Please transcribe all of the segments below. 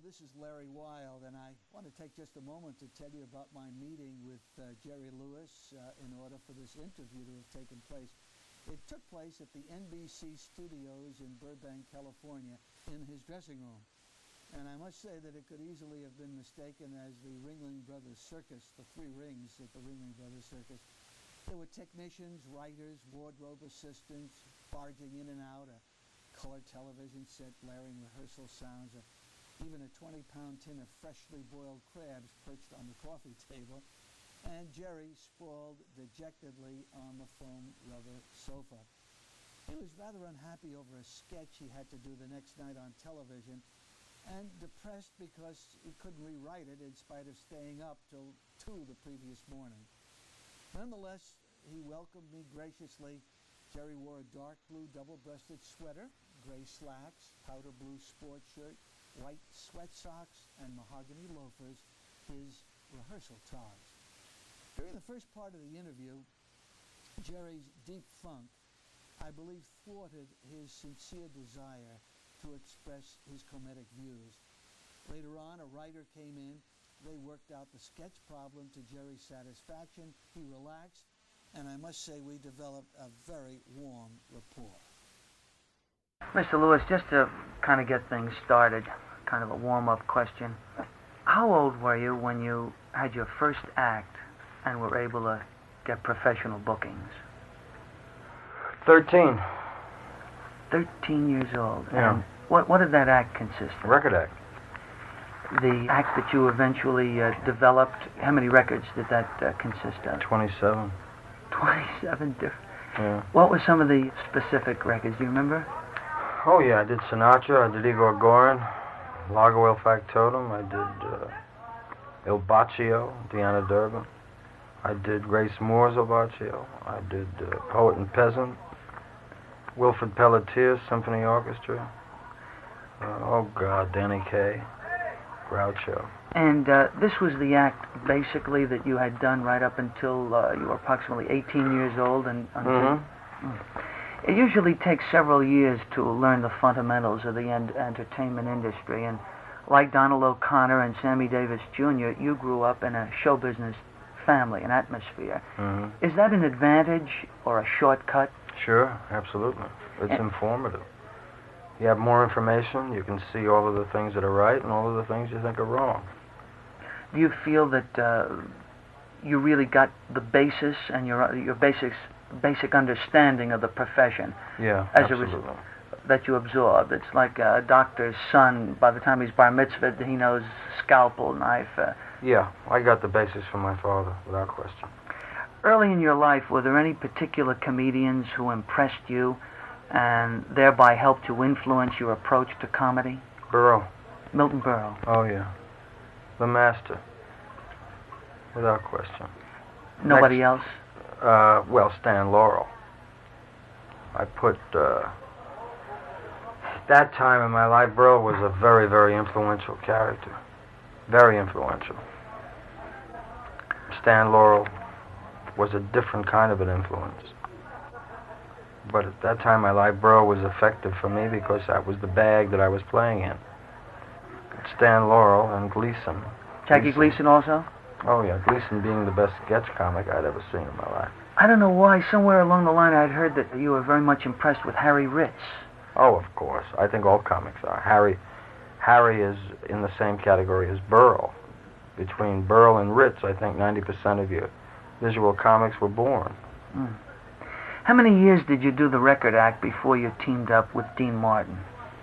This is Larry Wild, and I want to take just a moment to tell you about my meeting with Jerry Lewis in order for this interview to have taken place. It took place at the NBC studios in Burbank, California, in his dressing room. And I must say that it could easily have been mistaken as the Ringling Brothers Circus, the three rings at the Ringling Brothers Circus. There were technicians, writers, wardrobe assistants barging in and out, a color television set blaring rehearsal sounds, even a 20-pound tin of freshly boiled crabs perched on the coffee table, and Jerry sprawled dejectedly on the foam rubber sofa. He was rather unhappy over a sketch he had to do the next night on television, and depressed because he couldn't rewrite it in spite of staying up till 2 the previous morning. Nonetheless, he welcomed me graciously. Jerry wore a dark blue double-breasted sweater, gray slacks, powder blue sports shirt, white sweat socks, and mahogany loafers, his rehearsal togs. During the first part of the interview, Jerry's deep funk, I believe, thwarted his sincere desire to express his comedic views. Later on, a writer came in. They worked out the sketch problem to Jerry's satisfaction. He relaxed, and I must say we developed a very warm rapport. Mr. Lewis, just to kind of get things started, kind of a warm-up question. How old were you when you had your first act and were able to get professional bookings? 13. 13 years old. Yeah. And what did that act consist of? Record act. The act that you eventually developed, how many records did that consist of? 27. 27 different. Yeah. What were some of the specific records? Do you remember? Oh, yeah, I did Sinatra, I did Igor Gorin, Lagerwell Factotum, I did Il Baccio, Deanna Durbin. I did Grace Moore's Il Baccio. I did Poet and Peasant, Wilfrid Pelletier Symphony Orchestra. Oh, God, Danny Kaye, Groucho. And this was the act, basically, that you had done right up until you were approximately 18 years old. And until, It usually takes several years to learn the fundamentals of the entertainment industry. And like Donald O'Connor and Sammy Davis Jr., you grew up in a show business family, an atmosphere. Is that an advantage or a shortcut? Sure, absolutely. It's informative. You have more information, you can see all of the things that are right and all of the things you think are wrong. Do you feel that you really got the basis and your basic understanding of the profession? Yeah, as absolutely. That you absorbed? It's like a doctor's son, by the time he's bar mitzvahed, he knows scalpel, knife. Yeah, I got the basis from my father, without question. Early in your life, were there any particular comedians who impressed you and thereby helped to influence your approach to comedy? Burrow. Milton Berle. Oh, yeah. The master. Without question. Nobody else? Well, Stan Laurel. I put... that time in my life, Burl was a very, very influential character. Very influential. Stan Laurel was a different kind of an influence. But at that time in my life, Burl was effective for me because that was the bag that I was playing in. Stan Laurel and Gleason. Jackie Gleason also? Oh, yeah. Gleason being the best sketch comic I'd ever seen in my life. I don't know why. Somewhere along the line I'd heard that you were very much impressed with Harry Ritz. Oh, of course. I think all comics are. Harry is in the same category as Burl. Between Burl and Ritz, I think 90% of your visual comics were born. How many years did you do the record act before you teamed up with Dean Martin?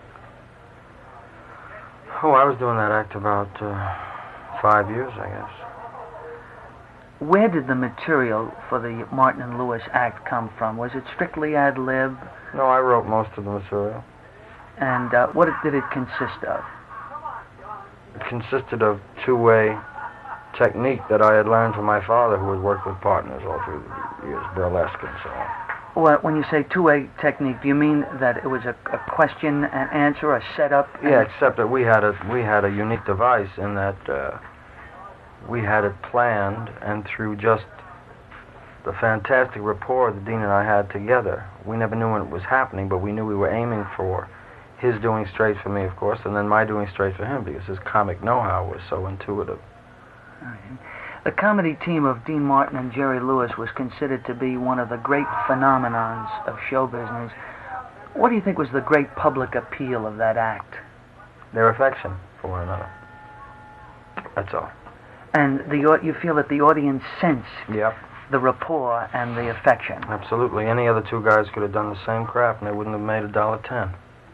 Oh, I was doing that act about 5 years, I guess. Where did the material for the Martin and Lewis act come from? Was it strictly ad lib? No, I wrote most of the material. And what did it consist of? It consisted of two-way technique that I had learned from my father, who had worked with partners all through the years, burlesque and so on. Well, when you say two-way technique, do you mean that it was a question and answer, a setup? Yeah, except that we had a unique device in that we had it planned, and through just the fantastic rapport that Dean and I had together, we never knew when it was happening, but we knew we were aiming for his doing straight for me, of course, and then my doing straight for him, because his comic know-how was so intuitive. The comedy team of Dean Martin and Jerry Lewis was considered to be one of the great phenomenons of show business. What do you think was the great public appeal of that act? Their affection for one another. That's all. And you feel that the audience sensed Yep. the rapport and the affection. Absolutely. Any other two guys could have done the same crap, and they wouldn't have made $1.10.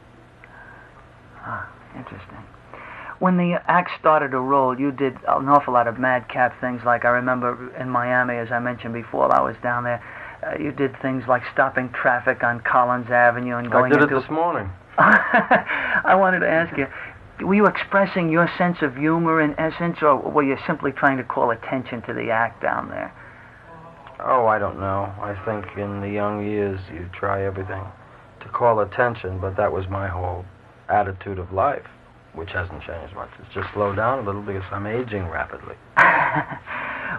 Ah, interesting. When the act started to roll, you did an awful lot of madcap things. Like I remember in Miami, as I mentioned before, I was down there. You did things like stopping traffic on Collins Avenue and going I did into... it this morning. I wanted to ask you, were you expressing your sense of humor in essence, or were you simply trying to call attention to the act down there? Oh, I don't know. I think in the young years you try everything to call attention, but that was my whole attitude of life, which hasn't changed much. It's just slowed down a little because I'm aging rapidly.